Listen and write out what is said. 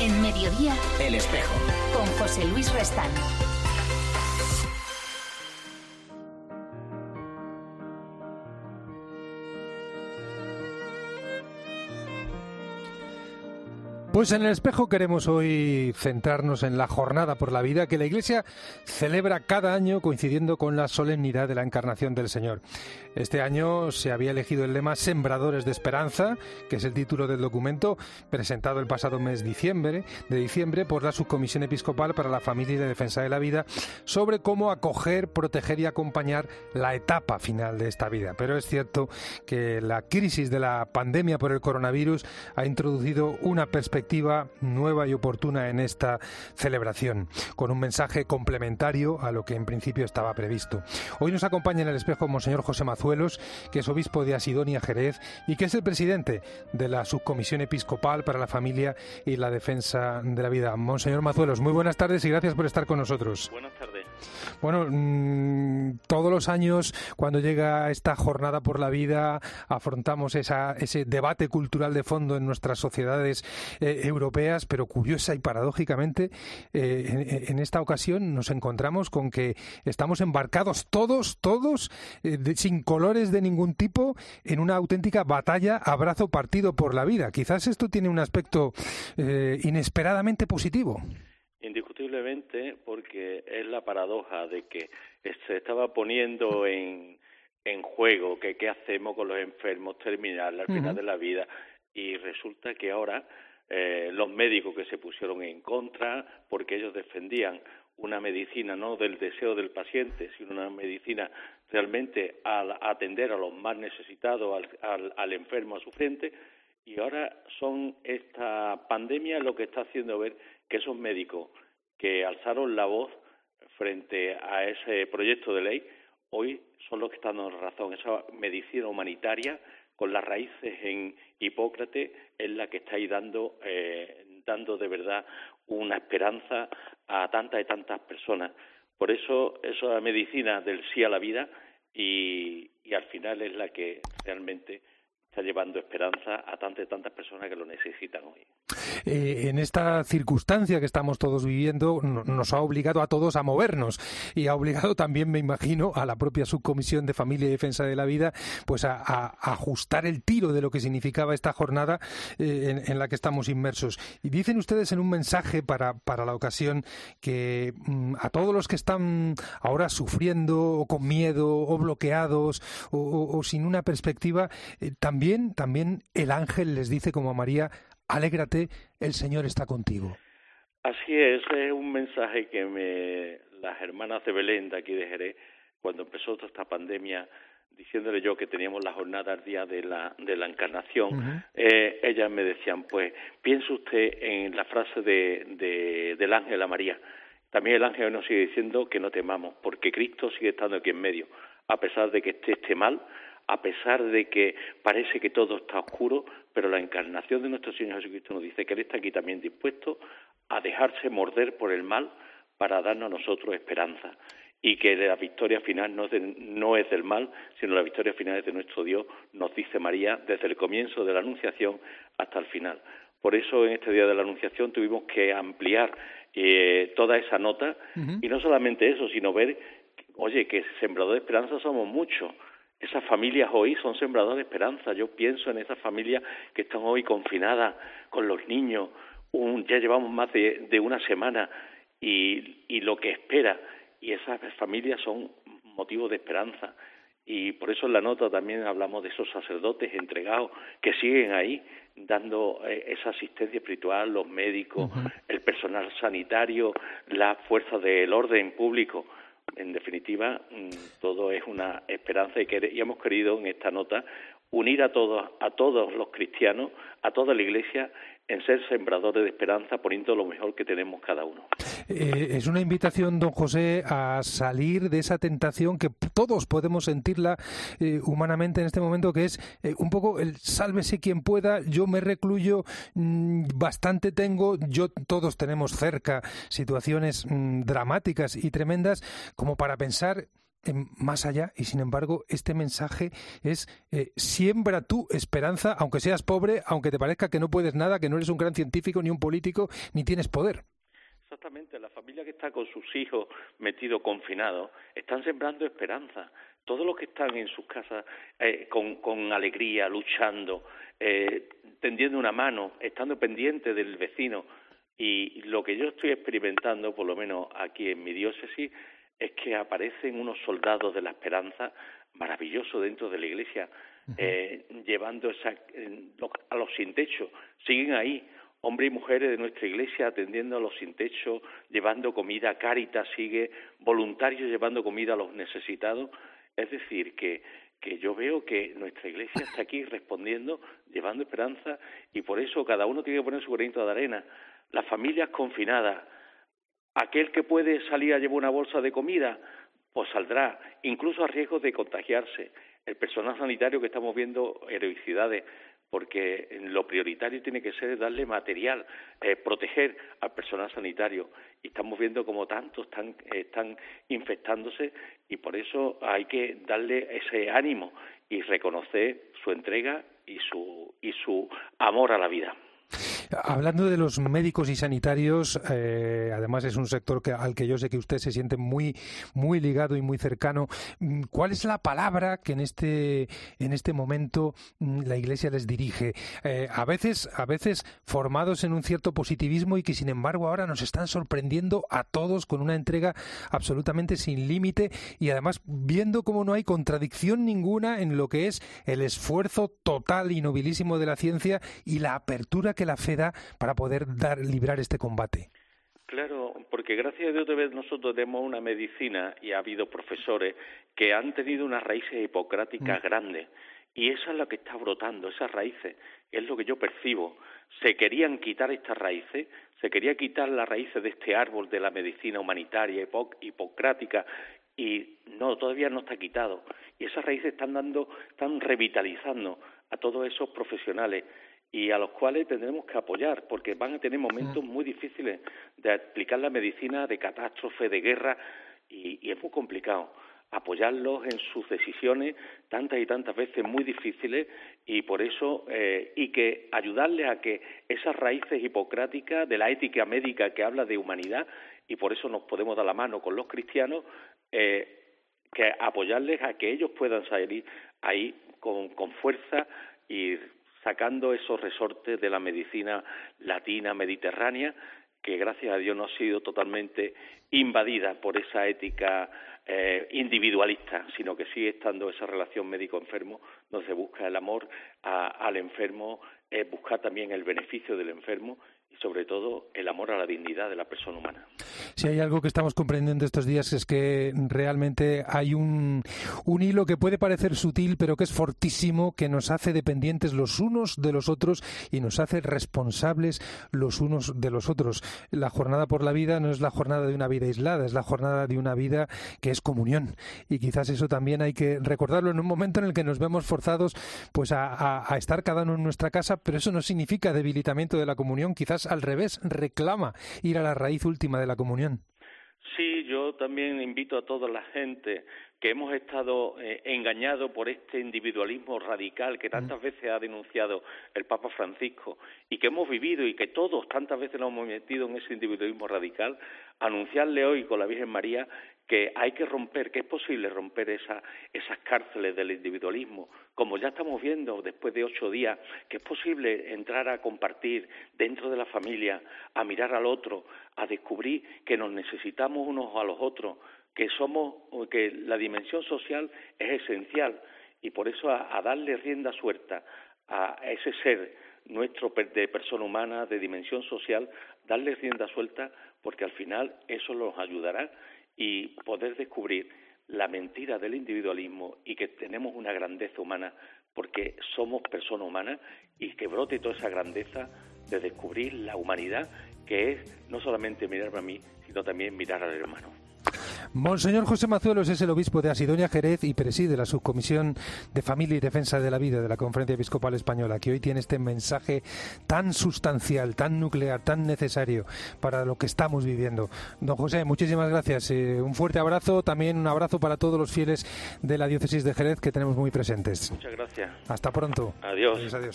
En Mediodía, El Espejo, con José Luis Restán. Pues en El Espejo queremos hoy centrarnos en la Jornada por la Vida que la Iglesia celebra cada año coincidiendo con la solemnidad de la Encarnación del Señor. Este año se había elegido el lema Sembradores de Esperanza, que es el título del documento presentado el pasado mes de diciembre por la Subcomisión Episcopal para la Familia y la Defensa de la Vida sobre cómo acoger, proteger y acompañar la etapa final de esta vida. Pero es cierto que la crisis de la pandemia por el coronavirus ha introducido una perspectiva nueva y oportuna en esta celebración, con un mensaje complementario a lo que en principio estaba previsto. Hoy nos acompaña en El Espejo Monseñor José Mazuelos, que es obispo de Asidonia, Jerez, y que es el presidente de la Subcomisión Episcopal para la Familia y la Defensa de la Vida. Monseñor Mazuelos, muy buenas tardes y gracias por estar con nosotros. Buenas tardes. Bueno, todos los años, cuando llega esta Jornada por la Vida, afrontamos ese debate cultural de fondo en nuestras sociedades europeas, pero curiosa y paradójicamente, en esta ocasión nos encontramos con que estamos embarcados todos, sin colores de ningún tipo, en una auténtica batalla a brazo partido por la vida. Quizás esto tiene un aspecto inesperadamente positivo. Indiscutiblemente, porque es la paradoja de que se estaba poniendo en juego que qué hacemos con los enfermos terminales al final de la vida, y resulta que ahora los médicos que se pusieron en contra porque ellos defendían una medicina no del deseo del paciente, sino una medicina realmente al atender a los más necesitados, al enfermo sufriente, y ahora son esta pandemia lo que está haciendo ver que esos médicos que alzaron la voz frente a ese proyecto de ley, hoy son los que están dando razón. Esa medicina humanitaria, con las raíces en Hipócrates, es la que está ahí dando de verdad una esperanza a tantas y tantas personas. Por eso, esa medicina del sí a la vida y al final es la que realmente está llevando esperanza a tantas y tantas personas que lo necesitan hoy. En esta circunstancia que estamos todos viviendo nos ha obligado a todos a movernos y ha obligado también, me imagino, a la propia Subcomisión de Familia y Defensa de la Vida pues a ajustar el tiro de lo que significaba esta jornada en la que estamos inmersos. Y dicen ustedes en un mensaje para la ocasión que a todos los que están ahora sufriendo o con miedo o bloqueados o sin una perspectiva, también el ángel les dice como a María: alégrate, el Señor está contigo. Así es un mensaje que las hermanas de Belén, de aquí de Jerez, cuando empezó toda esta pandemia, diciéndole yo que teníamos la jornada al día de la Encarnación, ellas me decían, pues piense usted en la frase del ángel a María. También el ángel nos sigue diciendo que no temamos, porque Cristo sigue estando aquí en medio, a pesar de que esté mal, a pesar de que parece que todo está oscuro, pero la encarnación de nuestro Señor Jesucristo nos dice que Él está aquí también dispuesto a dejarse morder por el mal para darnos a nosotros esperanza, y que la victoria final no es del mal, sino la victoria final es de nuestro Dios, nos dice María desde el comienzo de la Anunciación hasta el final. Por eso en este día de la Anunciación tuvimos que ampliar toda esa nota, y no solamente eso, sino ver, oye, que sembradores de esperanza somos muchos. Esas familias hoy son sembradores de esperanza. Yo pienso en esas familias que están hoy confinadas con los niños. Ya llevamos más de una semana y lo que espera. Y esas familias son motivos de esperanza. Y por eso en la nota también hablamos de esos sacerdotes entregados que siguen ahí dando esa asistencia espiritual, los médicos, el personal sanitario, las fuerzas del orden público. En definitiva, todo es una esperanza y hemos querido en esta nota unir a todos los cristianos, a toda la Iglesia, en ser sembradores de esperanza, poniendo lo mejor que tenemos cada uno. Es una invitación, don José, a salir de esa tentación que todos podemos sentirla humanamente en este momento, que es un poco el sálvese quien pueda, yo me recluyo, bastante tengo, todos tenemos cerca situaciones dramáticas y tremendas, como para pensar más allá y, sin embargo, este mensaje es siembra tu esperanza, aunque seas pobre, aunque te parezca que no puedes nada, que no eres un gran científico, ni un político, ni tienes poder. Exactamente, la familia que está con sus hijos metidos, confinados, están sembrando esperanza. Todos los que están en sus casas con alegría, luchando, tendiendo una mano, estando pendientes del vecino. Y lo que yo estoy experimentando, por lo menos aquí en mi diócesis, es que aparecen unos soldados de la esperanza maravillosos dentro de la iglesia, llevando a los sin techo. Siguen ahí, hombres y mujeres de nuestra iglesia atendiendo a los sin techo, llevando comida. Cáritas sigue, voluntarios llevando comida a los necesitados. Es decir, que yo veo que nuestra iglesia está aquí respondiendo, llevando esperanza, y por eso cada uno tiene que poner su granito de arena. Las familias confinadas, aquel que puede salir a llevar una bolsa de comida, pues saldrá, incluso a riesgo de contagiarse. El personal sanitario, que estamos viendo heroicidades, porque lo prioritario tiene que ser darle material, proteger al personal sanitario. Y estamos viendo como tantos están infectándose, y por eso hay que darle ese ánimo y reconocer su entrega y su amor a la vida. Hablando de los médicos y sanitarios, además es un sector al que yo sé que usted se siente muy, muy ligado y muy cercano. ¿Cuál es la palabra que en este momento la Iglesia les dirige? A veces formados en un cierto positivismo, y que sin embargo ahora nos están sorprendiendo a todos con una entrega absolutamente sin límite, y además viendo cómo no hay contradicción ninguna en lo que es el esfuerzo total y nobilísimo de la ciencia y la apertura que la fe da para poder librar este combate. Claro, porque gracias a Dios nosotros tenemos una medicina, y ha habido profesores que han tenido unas raíces hipocráticas grandes, y eso es lo que está brotando, esas raíces, es lo que yo percibo. Se querían quitar estas raíces, se quería quitar las raíces de este árbol de la medicina humanitaria hipocrática, y no, todavía no está quitado. Y esas raíces están revitalizando a todos esos profesionales, y a los cuales tendremos que apoyar, porque van a tener momentos muy difíciles de explicar la medicina, de catástrofe, de guerra, y es muy complicado apoyarlos en sus decisiones tantas y tantas veces muy difíciles, y por eso y que ayudarles a que esas raíces hipocráticas de la ética médica que habla de humanidad, y por eso nos podemos dar la mano con los cristianos, que apoyarles a que ellos puedan salir ahí con fuerza y sacando esos resortes de la medicina latina, mediterránea, que gracias a Dios no ha sido totalmente invadida por esa ética individualista, sino que sigue estando esa relación médico-enfermo, donde se busca el amor al enfermo, buscar también el beneficio del enfermo, y sobre todo el amor a la dignidad de la persona humana. Si hay algo que estamos comprendiendo estos días es que realmente hay un hilo que puede parecer sutil, pero que es fortísimo, que nos hace dependientes los unos de los otros y nos hace responsables los unos de los otros. La jornada por la vida no es la jornada de una vida aislada, es la jornada de una vida que es comunión, y quizás eso también hay que recordarlo en un momento en el que nos vemos forzados pues a estar cada uno en nuestra casa, pero eso no significa debilitamiento de la comunión, quizás al revés, reclama ir a la raíz última de la comunión. Sí, yo también invito a toda la gente que hemos estado engañados por este individualismo radical que tantas veces ha denunciado el Papa Francisco, y que hemos vivido, y que todos tantas veces nos hemos metido en ese individualismo radical, anunciarle hoy con la Virgen María que hay que romper, que es posible romper esas cárceles del individualismo, como ya estamos viendo después de 8 días, que es posible entrar a compartir dentro de la familia, a mirar al otro, a descubrir que nos necesitamos unos a los otros, que la dimensión social es esencial, y por eso a darle rienda suelta a ese ser nuestro de persona humana, de dimensión social, darle rienda suelta, porque al final eso nos ayudará y poder descubrir la mentira del individualismo, y que tenemos una grandeza humana porque somos personas humanas, y que brote toda esa grandeza de descubrir la humanidad, que es no solamente mirarme a mí, sino también mirar al hermano. Monseñor José Mazuelos es el obispo de Asidonia, Jerez, y preside la subcomisión de Familia y Defensa de la Vida de la Conferencia Episcopal Española, que hoy tiene este mensaje tan sustancial, tan nuclear, tan necesario para lo que estamos viviendo. Don José, muchísimas gracias. Un fuerte abrazo, también un abrazo para todos los fieles de la diócesis de Jerez que tenemos muy presentes. Muchas gracias. Hasta pronto. Adiós. Adiós.